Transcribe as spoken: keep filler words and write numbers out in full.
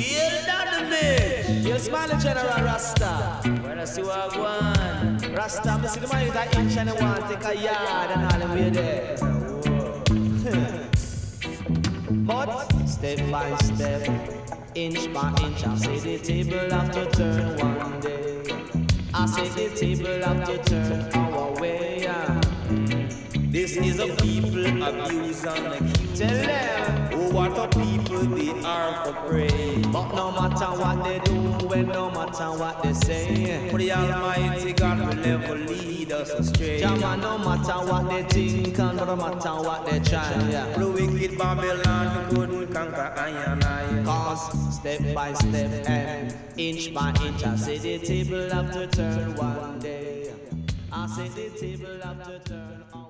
Hail down the bitch. You smile the General Rasta. When I see what I want. Rasta, I see the man is an inch and a one, take a yard and all the way there. But step by step, inch by inch, I say the table have to turn one day. I say the table have to turn our way. Yeah. This is a people abuse and accuse. Tell them, oh, what a people they are for prey. but no matter what they do, well, no matter what they say, For the Almighty God will never lead us astray. Jama, no matter what they think and no matter what they try. Yeah. The wicked Babylon couldn't conquer I and I. Cause step by step and inch by inch, I say the table have to turn one day. I say the table have to turn.